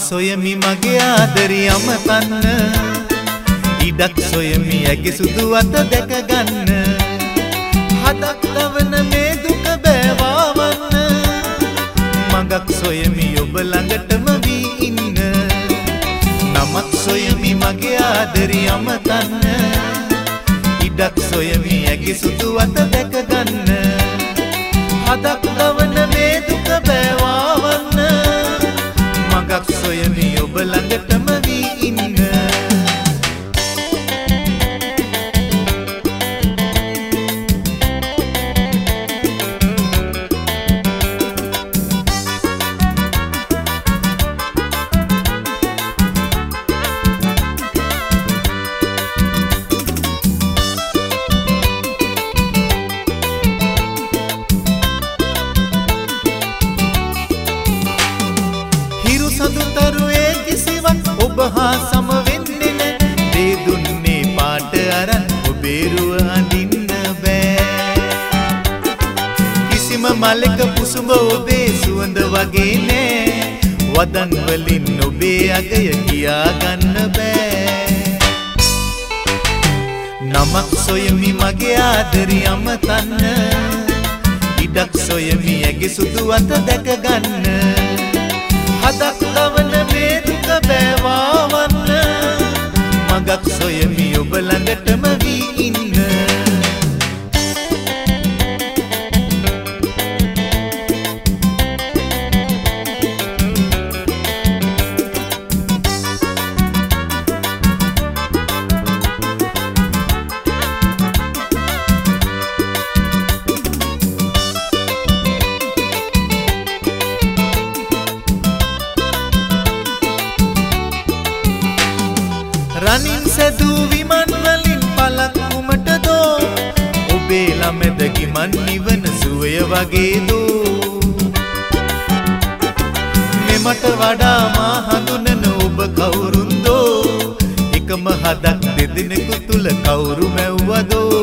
සොයමි මගේ ආදරි අමතන්න ඉඩක් සොයමි ඇගේ සුදු අත දැක ගන්න හදක් දවන මේ දුක බෑවවන්න මගක් සොයමි ඔබ ළඟටම වී ඉන්න නමක් සොයමි මගේ ආදරි අමතන්න ඉඩක් සොයමි ඇගේ සුදු අත දැක ගන්න හදක් දවන මේ දුක බෑවවන්න මගක් සොයමි ඔබ ළඟටම වී ඉන්න සඳුතරුවේ කිසිවක් ඔබ හා සම වෙන්නේ නැ දේ දුන්නේ පාට අරන් ඔබේ රුව අඳින්න බෑ කිසිම මලක කුසුඹ ඔබේ සුවඳ වගේ නෑ වදන් වලින් ඔබේ අගය කියා ගන්න බෑ නමක් සොයමි මගේ ආදරි අමතන්න ඉඩක් සොයමි ඇගේ සුදු අත දැක ගන්න හදක් දවන මේ දුක බෑවවන්න මගක් සොයමි ඔබ ළඟටම වී ඉන්න රනින් සැදූ විමන් වලින් පලක් කුමට දෝ ඔබේ ළමැද ගිමන් නිවන සුවය වගේ දෝ මෙමට වඩා මා හඳුනන ඔබ කවුරුන්දෝ එකම හදක් දෙදෙනෙකු තුල කවුරු මැව්වදෝ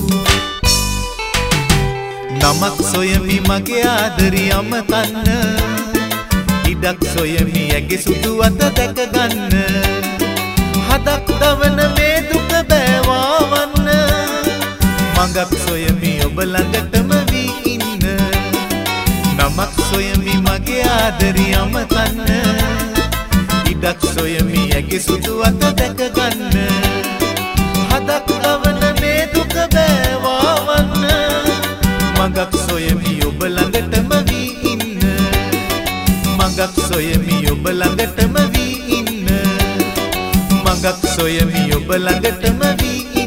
නමක් සොයමි මගේ ආදරි අමතන්න ඉඩක් සොයමි ඇගේ සුදු අත දැක ගන්න හදක් දවන මේ දුක බෑවවන්න මගක් සොයමි ඔබ ළඟටම වී ඉන්න නමක් සොයමි මගේ ආදරි අමතන්න ඉඩක් සොයමි ඇගේ සුදු අත දැක ගන්න හදක් දවන මේ දුක බෑවවන්න මගක් සොයමි ඔබ ළඟටම වී ඉන්න මගක් සොයමි ඔබ ළඟටම වී ඉන්න මගක් සොයමි ඔබ ළඟටම වී